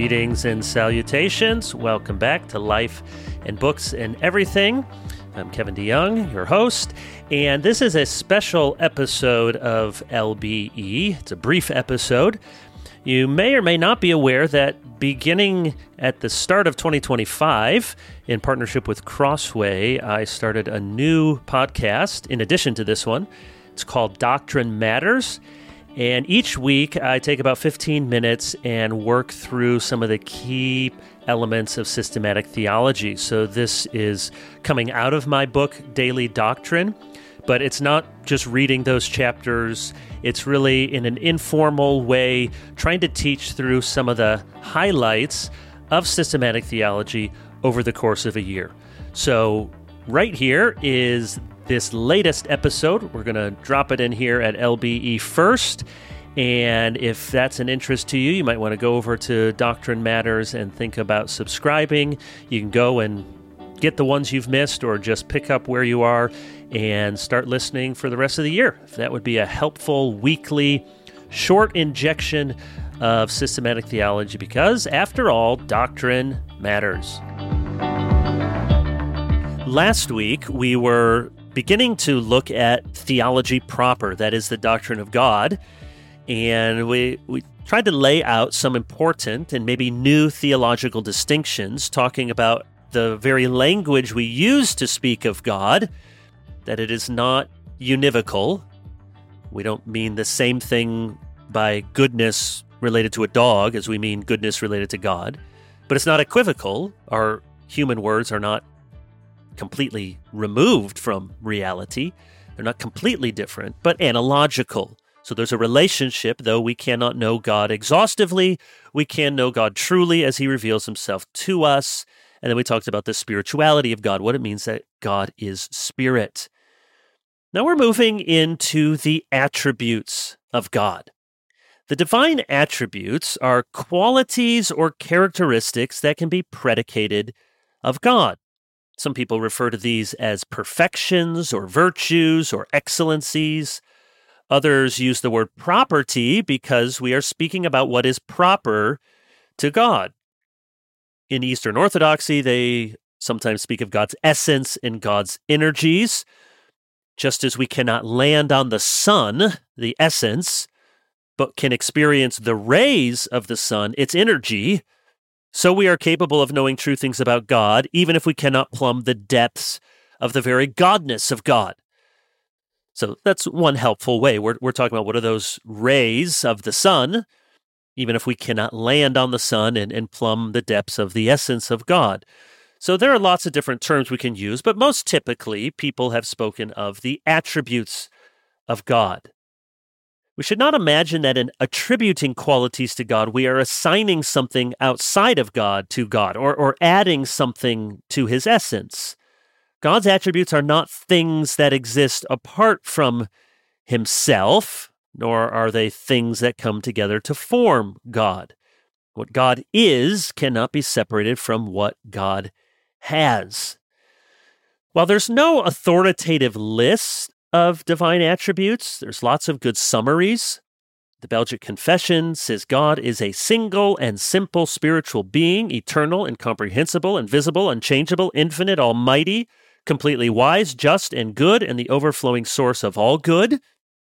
Greetings and salutations. Welcome back to Life and Books and Everything. I'm Kevin DeYoung, your host, and this is a special episode of LBE. It's a brief episode. You may or may not be aware that beginning at the start of 2025, in partnership with Crossway, I started a new podcast in addition to this one. It's called Doctrine Matters. And each week, I take about 15 minutes and work through some of the key elements of systematic theology. So this is coming out of my book, Daily Doctrine, but it's not just reading those chapters. It's really in an informal way, trying to teach through some of the highlights of systematic theology over the course of a year. So right here is this latest episode. We're going to drop it in here at LBE first. And if that's an interest to you, you might want to go over to Doctrine Matters and think about subscribing. You can go and get the ones you've missed or just pick up where you are and start listening for the rest of the year. If that would be a helpful weekly short injection of systematic theology, because after all, doctrine matters. Last week, we were beginning to look at theology proper, that is the doctrine of God, and we tried to lay out some important and maybe new theological distinctions, talking about the very language we use to speak of God, that it is not univocal. We don't mean the same thing by goodness related to a dog as we mean goodness related to God, but it's not equivocal. Our human words are not completely removed from reality. They're not completely different, but analogical. So there's a relationship, though we cannot know God exhaustively, we can know God truly as he reveals himself to us. And then we talked about the spirituality of God, what it means that God is spirit. Now we're moving into the attributes of God. The divine attributes are qualities or characteristics that can be predicated of God. Some people refer to these as perfections or virtues or excellencies. Others use the word property because we are speaking about what is proper to God. In Eastern Orthodoxy, they sometimes speak of God's essence and God's energies. Just as we cannot land on the sun, the essence, but can experience the rays of the sun, its energy, so we are capable of knowing true things about God, even if we cannot plumb the depths of the very godness of God. So that's one helpful way. We're talking about what are those rays of the sun, even if we cannot land on the sun and plumb the depths of the essence of God. So there are lots of different terms we can use, but most typically, people have spoken of the attributes of God. We should not imagine that in attributing qualities to God, we are assigning something outside of God to God or adding something to his essence. God's attributes are not things that exist apart from himself, nor are they things that come together to form God. What God is cannot be separated from what God has. While there's no authoritative list of divine attributes, there's lots of good summaries. The Belgic Confession says God is a single and simple spiritual being, eternal, incomprehensible, invisible, unchangeable, infinite, almighty, completely wise, just, and good, and the overflowing source of all good.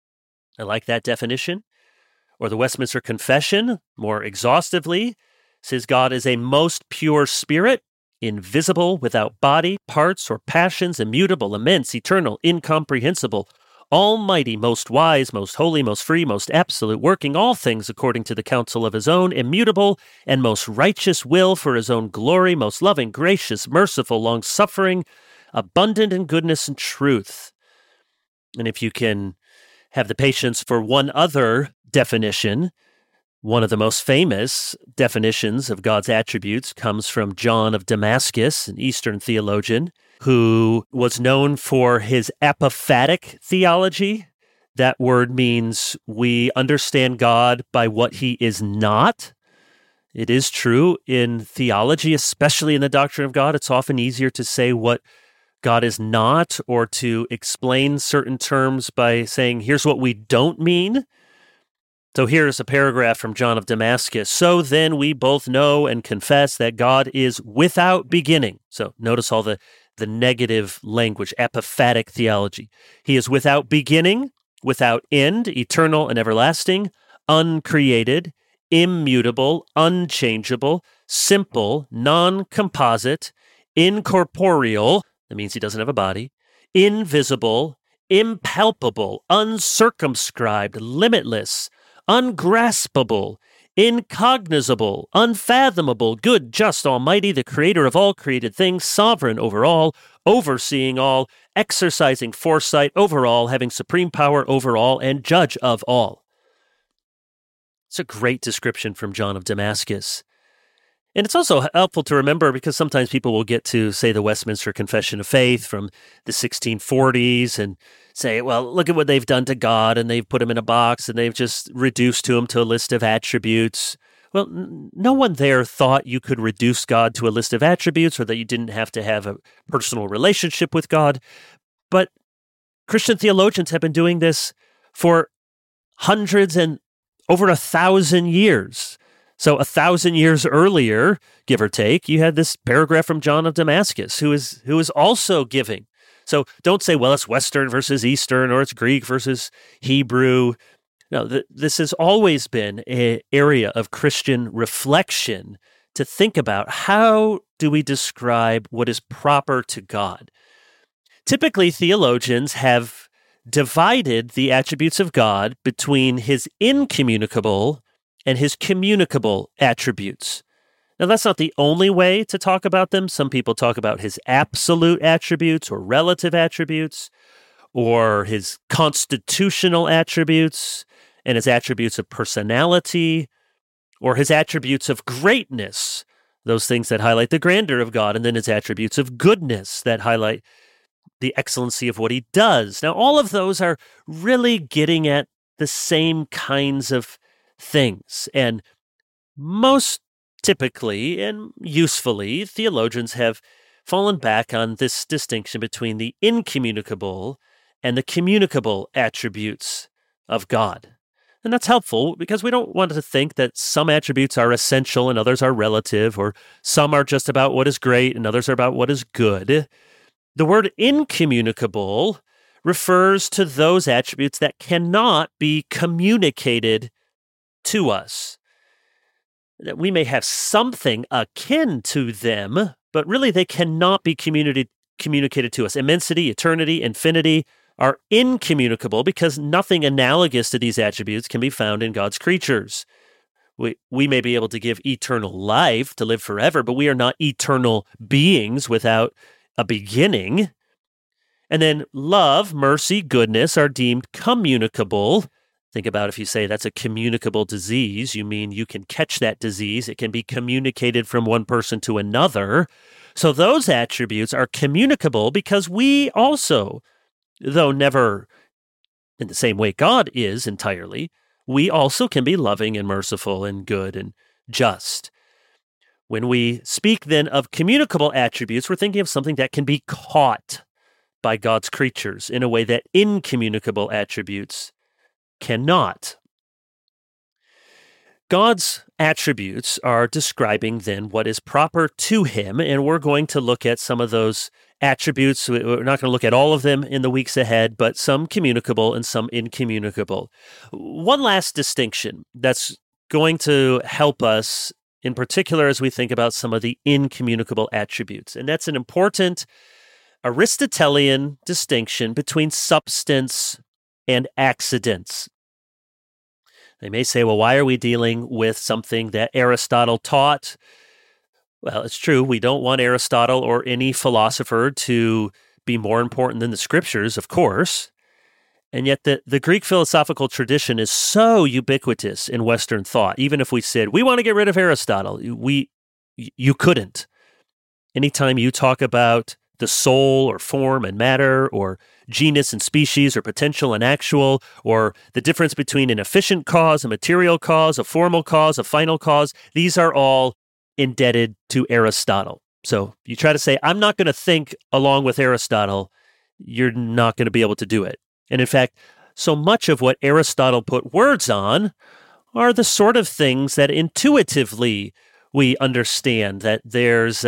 I like that definition. Or the Westminster Confession, more exhaustively, says God is a most pure spirit, invisible, without body, parts, or passions, immutable, immense, eternal, incomprehensible, almighty, most wise, most holy, most free, most absolute, working all things according to the counsel of his own immutable and most righteous will for his own glory, most loving, gracious, merciful, long-suffering, abundant in goodness and truth. And if you can have the patience for one other definition, one of the most famous definitions of God's attributes comes from John of Damascus, an Eastern theologian, who was known for his apophatic theology. That word means we understand God by what he is not. It is true in theology, especially in the doctrine of God, it's often easier to say what God is not or to explain certain terms by saying, here's what we don't mean. So here's a paragraph from John of Damascus. So then we both know and confess that God is without beginning. So notice all the negative language, apophatic theology. He is without beginning, without end, eternal and everlasting, uncreated, immutable, unchangeable, simple, non-composite, incorporeal, that means he doesn't have a body, invisible, impalpable, uncircumscribed, limitless, ungraspable, incognizable, unfathomable, good, just, almighty, the creator of all created things, sovereign over all, overseeing all, exercising foresight over all, having supreme power over all, and judge of all. It's a great description from John of Damascus. And it's also helpful to remember because sometimes people will get to, say, the Westminster Confession of Faith from the 1640s and say, well, look at what they've done to God, and they've put him in a box, and they've just reduced him to a list of attributes. Well, no one there thought you could reduce God to a list of attributes or that you didn't have to have a personal relationship with God. But Christian theologians have been doing this for hundreds and over 1,000 years. So 1,000 years earlier, give or take, you had this paragraph from John of Damascus, who is also giving. So don't say, well, it's Western versus Eastern, or it's Greek versus Hebrew. No, this has always been an area of Christian reflection to think about how do we describe what is proper to God. Typically, theologians have divided the attributes of God between his incommunicable and his communicable attributes. Now, that's not the only way to talk about them. Some people talk about his absolute attributes or relative attributes, or his constitutional attributes and his attributes of personality, or his attributes of greatness, those things that highlight the grandeur of God, and then his attributes of goodness that highlight the excellency of what he does. Now, all of those are really getting at the same kinds of things. And most typically and usefully, theologians have fallen back on this distinction between the incommunicable and the communicable attributes of God. And that's helpful because we don't want to think that some attributes are essential and others are relative, or some are just about what is great and others are about what is good. The word incommunicable refers to those attributes that cannot be communicated to us. That we may have something akin to them, but really they cannot be communicated to us. Immensity, eternity, infinity are incommunicable because nothing analogous to these attributes can be found in God's creatures. We may be able to give eternal life to live forever, but we are not eternal beings without a beginning. And then love, mercy, goodness are deemed communicable. Think about if you say that's a communicable disease, you mean you can catch that disease. It can be communicated from one person to another. So those attributes are communicable because we also, though never in the same way God is entirely, we also can be loving and merciful and good and just. When we speak then of communicable attributes, we're thinking of something that can be caught by God's creatures in a way that incommunicable attributes cannot. God's attributes are describing then what is proper to him, and we're going to look at some of those attributes. We're not going to look at all of them in the weeks ahead, but some communicable and some incommunicable. One last distinction that's going to help us in particular as we think about some of the incommunicable attributes, and that's an important Aristotelian distinction between substance and accidents. They may say, well, why are we dealing with something that Aristotle taught? Well, it's true. We don't want Aristotle or any philosopher to be more important than the scriptures, of course. And yet the Greek philosophical tradition is so ubiquitous in Western thought. Even if we said, we want to get rid of Aristotle, you couldn't. Anytime you talk about the soul or form and matter, or genus and species, or potential and actual, or the difference between an efficient cause, a material cause, a formal cause, a final cause, these are all indebted to Aristotle. So you try to say, I'm not going to think along with Aristotle, you're not going to be able to do it. And in fact, so much of what Aristotle put words on are the sort of things that intuitively we understand, that there's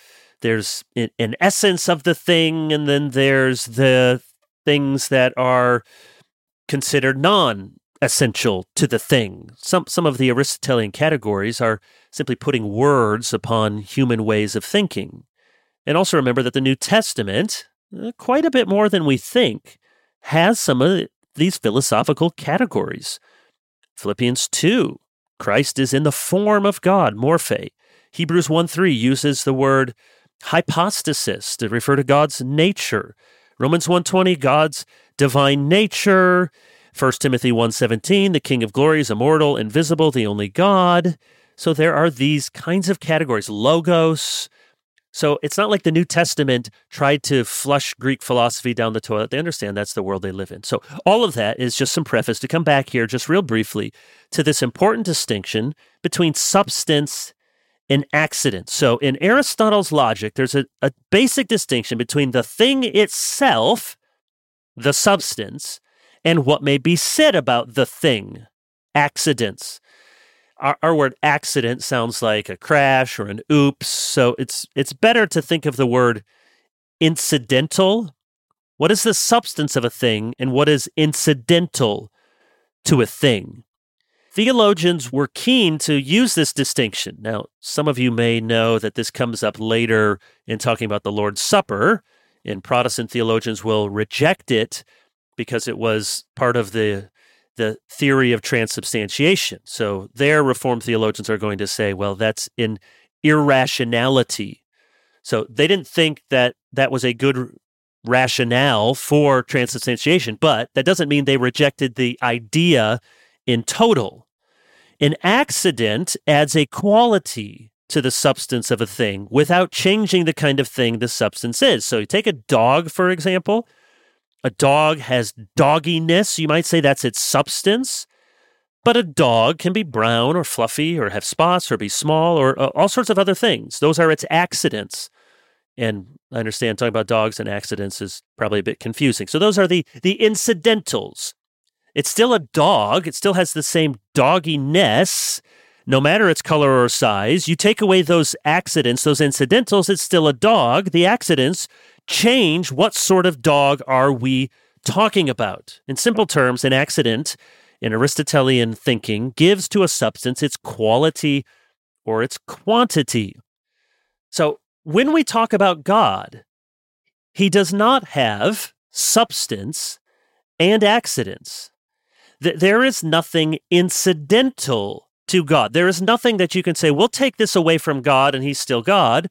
an essence of the thing, and then there's the things that are considered non-essential to the thing. Some of the Aristotelian categories are simply putting words upon human ways of thinking. And also remember that the New Testament, quite a bit more than we think, has some of these philosophical categories. Philippians 2, Christ is in the form of God, morphe. Hebrews 1:3 uses the word hypostasis to refer to God's nature. Romans 1:20, God's divine nature. 1 Timothy 1:17, the King of glory is immortal, invisible, the only God. So there are these kinds of categories. Logos. So it's not like the New Testament tried to flush Greek philosophy down the toilet. They understand that's the world they live in. So all of that is just some preface to come back here just real briefly to this important distinction between substance and accident. So in Aristotle's logic, there's a basic distinction between the thing itself, the substance, and what may be said about the thing, accidents. Our word accident sounds like a crash or an oops, so it's better to think of the word incidental. What is the substance of a thing, and what is incidental to a thing? Theologians were keen to use this distinction. Now, some of you may know that this comes up later in talking about the Lord's Supper, and Protestant theologians will reject it because it was part of the theory of transubstantiation. So their Reformed theologians are going to say, well, that's an irrationality. So they didn't think that that was a good rationale for transubstantiation, but that doesn't mean they rejected the idea in total. An accident adds a quality to the substance of a thing without changing the kind of thing the substance is. So you take a dog, for example. A dog has dogginess. You might say that's its substance. But a dog can be brown or fluffy or have spots or be small or all sorts of other things. Those are its accidents. And I understand talking about dogs and accidents is probably a bit confusing. So those are the incidentals. It's still a dog. It still has the same dogginess, no matter its color or size. You take away those accidents, those incidentals, it's still a dog. The accidents change what sort of dog are we talking about. In simple terms, an accident in Aristotelian thinking gives to a substance its quality or its quantity. So when we talk about God, he does not have substance and accidents. There is nothing incidental to God. There is nothing that you can say, we'll take this away from God and he's still God,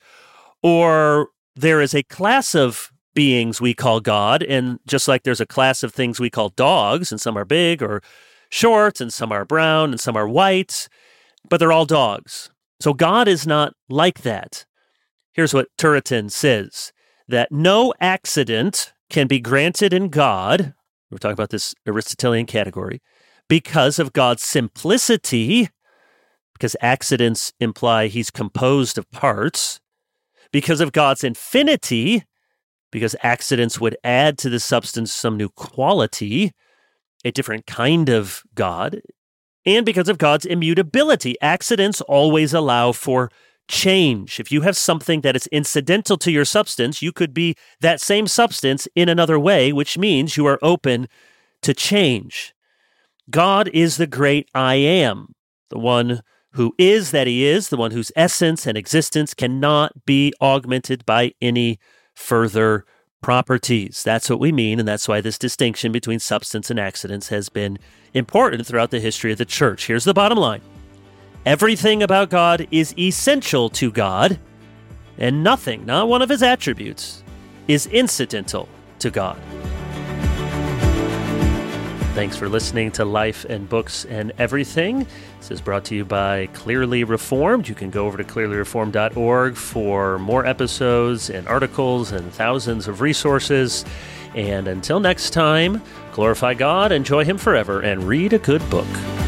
or there is a class of beings we call God, and just like there's a class of things we call dogs, and some are big or short, and some are brown, and some are white, but they're all dogs. So God is not like that. Here's what Turretin says, that no accident can be granted in God, we're talking about this Aristotelian category, because of God's simplicity, because accidents imply he's composed of parts, because of God's infinity, because accidents would add to the substance some new quality, a different kind of God, and because of God's immutability. Accidents always allow for change. If you have something that is incidental to your substance, you could be that same substance in another way, which means you are open to change. God is the great I am, the one who is that he is, the one whose essence and existence cannot be augmented by any further properties. That's what we mean, and that's why this distinction between substance and accidents has been important throughout the history of the church. Here's the bottom line. Everything about God is essential to God, and nothing, not one of his attributes, is incidental to God. Thanks for listening to Life and Books and Everything. This is brought to you by Clearly Reformed. You can go over to clearlyreformed.org for more episodes and articles and thousands of resources. And until next time, glorify God, enjoy him forever, and read a good book.